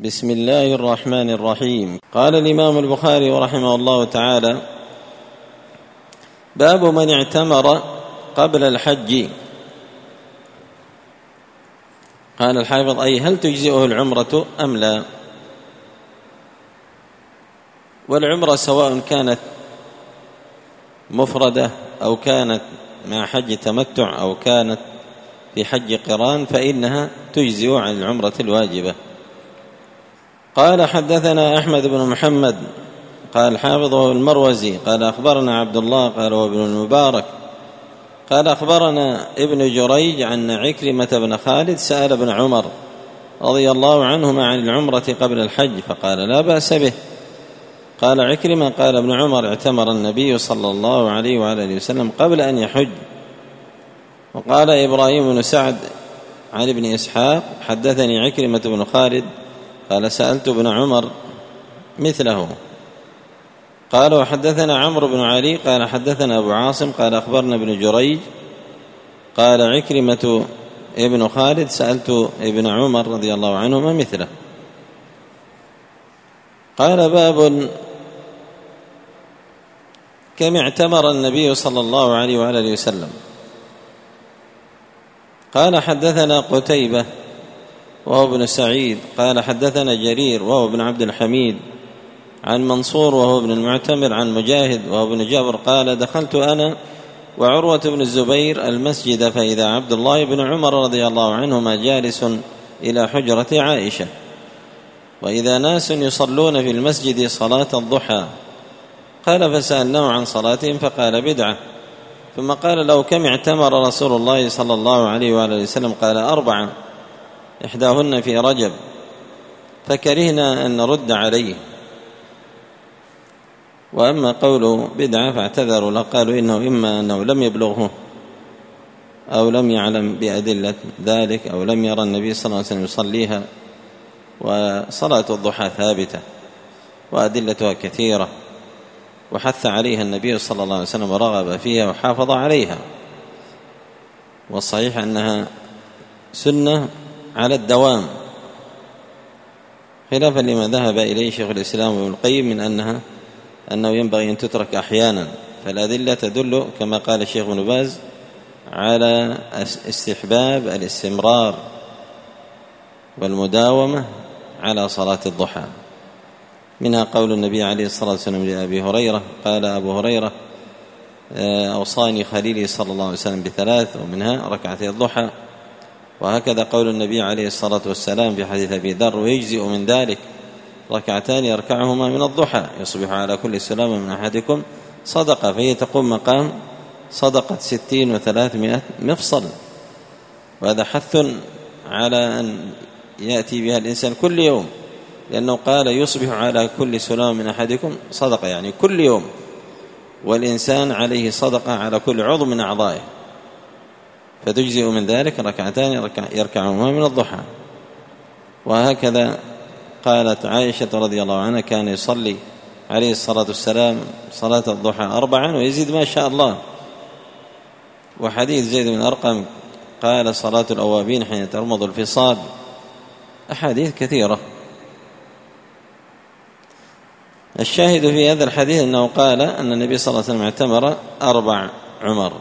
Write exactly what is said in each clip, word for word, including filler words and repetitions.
بسم الله الرحمن الرحيم. قال الإمام البخاري رحمه الله تعالى: باب من اعتمر قبل الحج. قال الحافظ: أي هل تجزئه العمرة أم لا؟ والعمرة سواء كانت مفردة أو كانت مع حج تمتع أو كانت في حج قران فإنها تجزئ عن العمرة الواجبة. قال: حدثنا أحمد بن محمد قال حافظه المروزي قال أخبرنا عبد الله قال وابن المبارك قال أخبرنا ابن جريج عن عكرمة بن خالد سأل ابن عمر رضي الله عنهما عن العمرة قبل الحج فقال: لا بأس به. قال عكرمة: قال ابن عمر: اعتمر النبي صلى الله عليه وآله وسلم قبل أن يحج. وقال إبراهيم بن سعد عن ابن إسحاق: حدثني عكرمة بن خالد قال سألت ابن عمر مثله. قال: وحدثنا عمرو بن علي قال حدثنا أبو عاصم قال أخبرنا ابن جريج قال عكرمة ابن خالد سألت ابن عمر رضي الله عنهما مثله. قال: باب كم اعتمر النبي صلى الله عليه وآله وسلم. قال: حدثنا قتيبة وهو ابن سعيد قال حدثنا جرير وهو ابن عبد الحميد عن منصور وهو ابن المعتمر عن مجاهد وهو ابن جابر قال: دخلت أنا وعروة بن الزبير المسجد فإذا عبد الله بن عمر رضي الله عنهما جالس إلى حجرة عائشة وإذا ناس يصلون في المسجد صلاة الضحى. قال: فسألناه عن صلاتهم فقال: بدعة. ثم قال له: كم اعتمر رسول الله صلى الله عليه وآله وسلم؟ قال: أربعة إحداهن في رجب. فكرهنا أن نرد عليه. وأما قوله بدعة فاعتذروا له قالوا إنه إما أنه لم يبلغه أو لم يعلم بأدلة ذلك أو لم يرى النبي صلى الله عليه وسلم يصليها. وصلاة الضحى ثابتة وأدلتها كثيرة وحث عليها النبي صلى الله عليه وسلم ورغب فيها وحافظ عليها. والصحيح أنها سنة على الدوام خلافا لما ذهب إليه شيخ الإسلام ابن القيم من أنها أنه ينبغي أن تترك أحيانا. فالأدلة تدل كما قال الشيخ ابن باز على استحباب الاستمرار والمداومة على صلاة الضحى. منها قول النبي عليه الصلاة والسلام لأبي هريرة قال أبو هريرة: أوصاني خليلي صلى الله عليه وسلم بثلاث ومنها ركعتي الضحى. وهكذا قول النبي عليه الصلاة والسلام في حديث أبي ذر: ويجزئ من ذلك ركعتان يركعهما من الضحى يصبح على كل سلامة من أحدكم صدقة. فهي تقوم مقام صدقة ستين وثلاثمائة مفصل. وهذا حث على أن يأتي بها الإنسان كل يوم، لأنه قال: يصبح على كل سلامة من أحدكم صدقة، يعني كل يوم، والإنسان عليه صدقة على كل عضو من أعضائه. فتجزئ من ذلك ركعتان يركعهما من الضحى. وهكذا قالت عائشة رضي الله عنها: كان يصلي عليه الصلاة والسلام صلاة الضحى أربعا ويزيد ما شاء الله. وحديث زيد بن أرقم قال: صلاة الأوابين حين ترمض الفصال. أحاديث كثيرة. الشاهد في هذا الحديث أنه قال أن النبي صلى الله عليه وسلم اعتمر أربع عمر.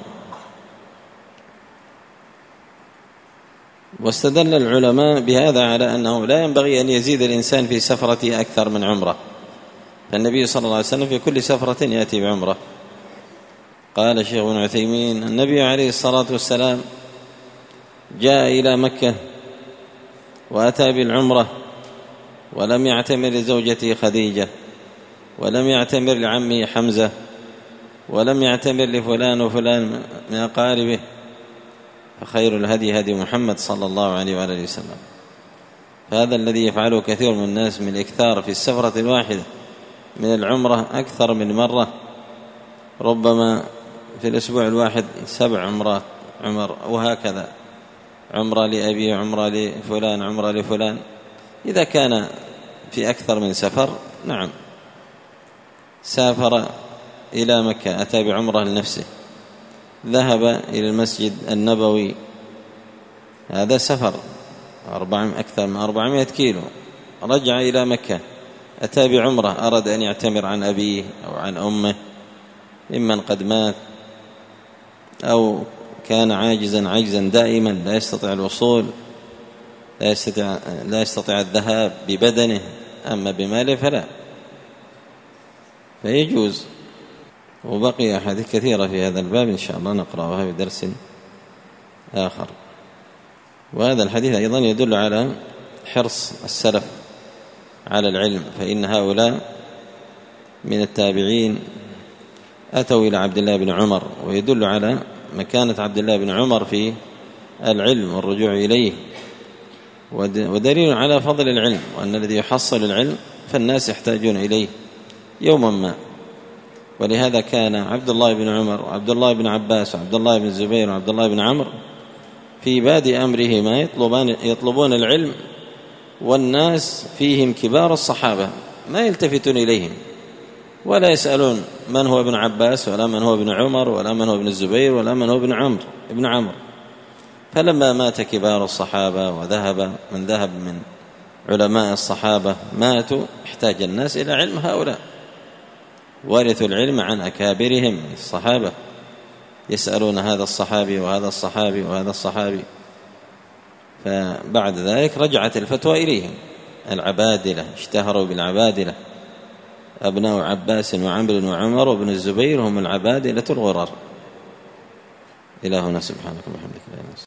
واستدل العلماء بهذا على أنه لا ينبغي أن يزيد الإنسان في سفرته أكثر من عمرة. فالنبي صلى الله عليه وسلم في كل سفرة يأتي بعمرة. قال الشيخ ابن عثيمين: النبي عليه الصلاة والسلام جاء إلى مكة وأتى بالعمرة ولم يعتمر لزوجته خديجة ولم يعتمر لعمه حمزة ولم يعتمر لفلان وفلان من أقاربه. فخير الهدي هدي محمد صلى الله عليه وآله وسلم. فهذا الذي يفعله كثير من الناس من الإكثار في السفرة الواحدة من العمرة أكثر من مرة، ربما في الأسبوع الواحد سبع عمرات عمر، وهكذا عمرة لأبي عمرة لفلان عمرة لفلان. إذا كان في أكثر من سفر نعم سافر إلى مكة أتى بعمرة لنفسه، ذهب إلى المسجد النبوي، هذا سفر أربع أكثر من أربعمائة كيلو، رجع إلى مكة، أتى بعمرة، أراد أن يعتمر عن أبيه أو عن أمه ممن قد مات، أو كان عاجزا عجزا دائما لا يستطيع الوصول، لا يستطيع, لا يستطيع الذهاب ببدنه، أما بماله فلا، فيجوز. وبقي أحاديث كثيرة في هذا الباب إن شاء الله نقرأها في درس آخر. وهذا الحديث أيضا يدل على حرص السلف على العلم، فإن هؤلاء من التابعين أتوا إلى عبد الله بن عمر، ويدل على مكانة عبد الله بن عمر في العلم والرجوع إليه، ودليل على فضل العلم، وأن الذي يحصل العلم فالناس يحتاجون إليه يوما ما. ولهذا كان عبد الله بن عمر وعبد الله بن عباس وعبد الله بن الزبير وعبد الله بن عمرو في بادئ أمرهما يطلبان يطلبون العلم، والناس فيهم كبار الصحابة ما يلتفتون إليهم ولا يسألون من هو ابن عباس ولا من هو ابن عمر ولا من هو ابن الزبير ولا من هو ابن عمرو ابن عمرو. فلما مات كبار الصحابة وذهب من ذهب من علماء الصحابة ماتوا، احتاج الناس إلى علم هؤلاء، ورثوا العلم عن أكابرهم الصحابة، يسألون هذا الصحابي وهذا الصحابي وهذا الصحابي. فبعد ذلك رجعت الفتوى إليهم، العبادلة اشتهروا بالعبادلة، أبناء عباس وعمرو وعمر وابن الزبير هم العبادلة الغرر. إلهنا سبحانك وبحمدك.